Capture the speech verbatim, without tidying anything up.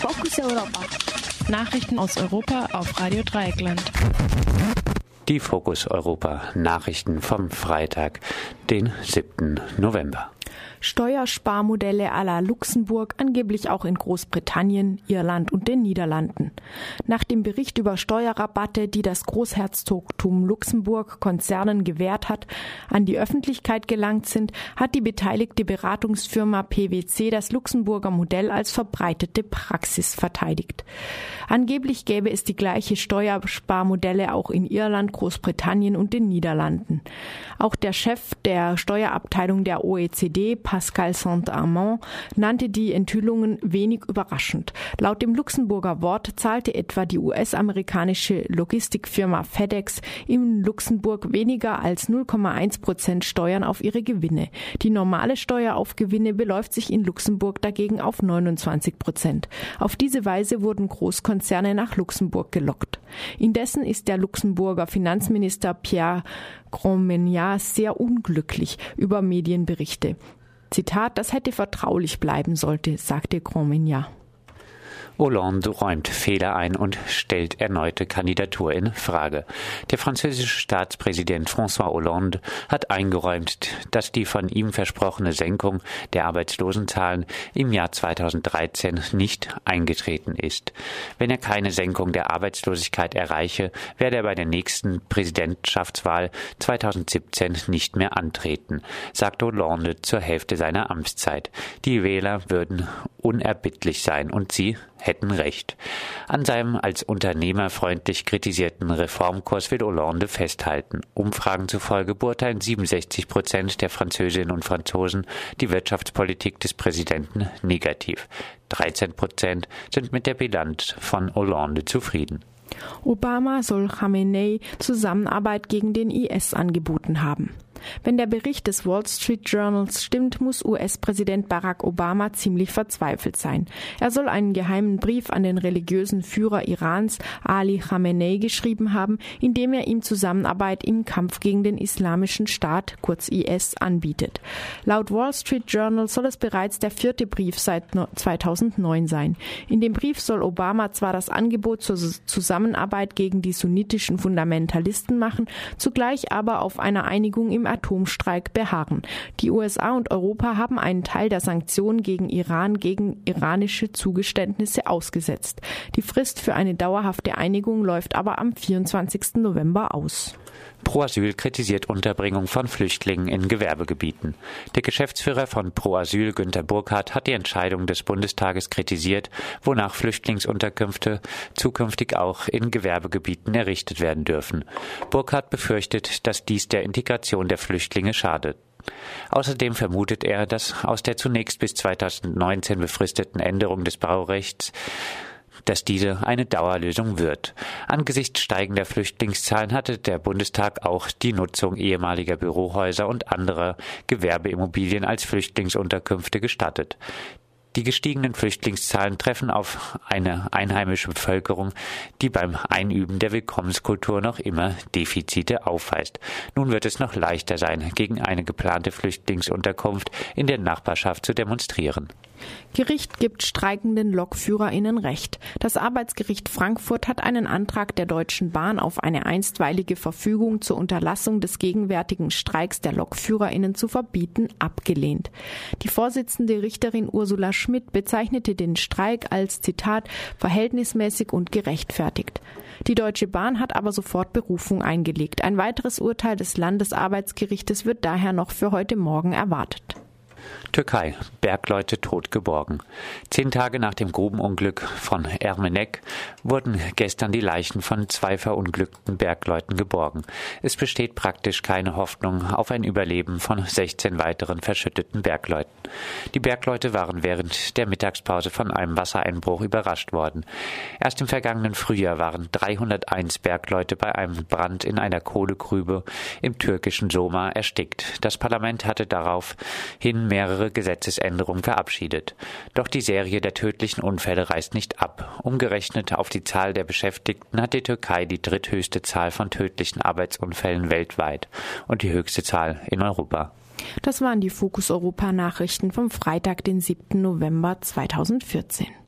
Fokus Europa. Nachrichten aus Europa auf Radio Dreieckland. Die Fokus Europa Nachrichten vom Freitag, den siebten November. Steuersparmodelle à la Luxemburg, angeblich auch in Großbritannien, Irland und den Niederlanden. Nach dem Bericht über Steuerrabatte, die das Großherzogtum Luxemburg Konzernen gewährt hat, an die Öffentlichkeit gelangt sind, hat die beteiligte Beratungsfirma P W C das Luxemburger Modell als verbreitete Praxis verteidigt. Angeblich gäbe es die gleiche Steuersparmodelle auch in Irland, Großbritannien und den Niederlanden. Auch der Chef der Steuerabteilung der O E C D, Pascal Saint-Amand, nannte die Enthüllungen wenig überraschend. Laut dem Luxemburger Wort zahlte etwa die U S-amerikanische Logistikfirma FedEx in Luxemburg weniger als null Komma eins Prozent Steuern auf ihre Gewinne. Die normale Steuer auf Gewinne beläuft sich in Luxemburg dagegen auf neunundzwanzig Prozent. Auf diese Weise wurden Großkonzerne nach Luxemburg gelockt. Indessen ist der Luxemburger Finanzminister Pierre Grandmaignat sehr unglücklich über Medienberichte. Zitat, das hätte vertraulich bleiben sollte, sagte Grandmaignat. Hollande räumt Fehler ein und stellt erneute Kandidatur in Frage. Der französische Staatspräsident François Hollande hat eingeräumt, dass die von ihm versprochene Senkung der Arbeitslosenzahlen im Jahr zweitausenddreizehn nicht eingetreten ist. Wenn er keine Senkung der Arbeitslosigkeit erreiche, werde er bei der nächsten Präsidentschaftswahl zweitausendsiebzehn nicht mehr antreten, sagte Hollande zur Hälfte seiner Amtszeit. Die Wähler würden unerbittlich sein und sie hätten recht. An seinem als Unternehmer freundlich kritisierten Reformkurs will Hollande festhalten. Umfragen zufolge beurteilen siebenundsechzig Prozent der Französinnen und Franzosen die Wirtschaftspolitik des Präsidenten negativ. dreizehn Prozent sind mit der Bilanz von Hollande zufrieden. Obama soll Khamenei Zusammenarbeit gegen den I S angeboten haben. Wenn der Bericht des Wall Street Journals stimmt, muss U S-Präsident Barack Obama ziemlich verzweifelt sein. Er soll einen geheimen Brief an den religiösen Führer Irans, Ali Khamenei, geschrieben haben, in dem er ihm Zusammenarbeit im Kampf gegen den Islamischen Staat, kurz I S, anbietet. Laut Wall Street Journal soll es bereits der vierte Brief seit zweitausendneun sein. In dem Brief soll Obama zwar das Angebot zur Zusammenarbeit gegen die sunnitischen Fundamentalisten machen, zugleich aber auf einer Einigung im Atomstreik beharren. Die U S A und Europa haben einen Teil der Sanktionen gegen Iran gegen iranische Zugeständnisse ausgesetzt. Die Frist für eine dauerhafte Einigung läuft aber am vierundzwanzigsten November aus. Pro Asyl kritisiert Unterbringung von Flüchtlingen in Gewerbegebieten. Der Geschäftsführer von Pro Asyl, Günter Burkhardt, hat die Entscheidung des Bundestages kritisiert, wonach Flüchtlingsunterkünfte zukünftig auch in Gewerbegebieten errichtet werden dürfen. Burkhardt befürchtet, dass dies der Integration der Flüchtlinge schadet. Außerdem vermutet er, dass aus der zunächst bis zweitausendneunzehn befristeten Änderung des Baurechts dass diese eine Dauerlösung wird. Angesichts steigender Flüchtlingszahlen hatte der Bundestag auch die Nutzung ehemaliger Bürohäuser und anderer Gewerbeimmobilien als Flüchtlingsunterkünfte gestattet. Die gestiegenen Flüchtlingszahlen treffen auf eine einheimische Bevölkerung, die beim Einüben der Willkommenskultur noch immer Defizite aufweist. Nun wird es noch leichter sein, gegen eine geplante Flüchtlingsunterkunft in der Nachbarschaft zu demonstrieren. Gericht gibt streikenden LokführerInnen Recht. Das Arbeitsgericht Frankfurt hat einen Antrag der Deutschen Bahn auf eine einstweilige Verfügung zur Unterlassung des gegenwärtigen Streiks der LokführerInnen zu verbieten, abgelehnt. Die Vorsitzende Richterin Ursula Schmidt bezeichnete den Streik als, Zitat, verhältnismäßig und gerechtfertigt. Die Deutsche Bahn hat aber sofort Berufung eingelegt. Ein weiteres Urteil des Landesarbeitsgerichtes wird daher noch für heute Morgen erwartet. Türkei. Bergleute tot geborgen. Zehn Tage nach dem Grubenunglück von Ermenek wurden gestern die Leichen von zwei verunglückten Bergleuten geborgen. Es besteht praktisch keine Hoffnung auf ein Überleben von sechzehn weiteren verschütteten Bergleuten. Die Bergleute waren während der Mittagspause von einem Wassereinbruch überrascht worden. Erst im vergangenen Frühjahr waren dreihunderteins Bergleute bei einem Brand in einer Kohlegrube im türkischen Soma erstickt. Das Parlament hatte daraufhin mehrere Gesetzesänderungen verabschiedet. Doch die Serie der tödlichen Unfälle reißt nicht ab. Umgerechnet auf die Zahl der Beschäftigten hat die Türkei die dritthöchste Zahl von tödlichen Arbeitsunfällen weltweit und die höchste Zahl in Europa. Das waren die Fokus Europa Nachrichten vom Freitag, den siebten November zweitausendvierzehn.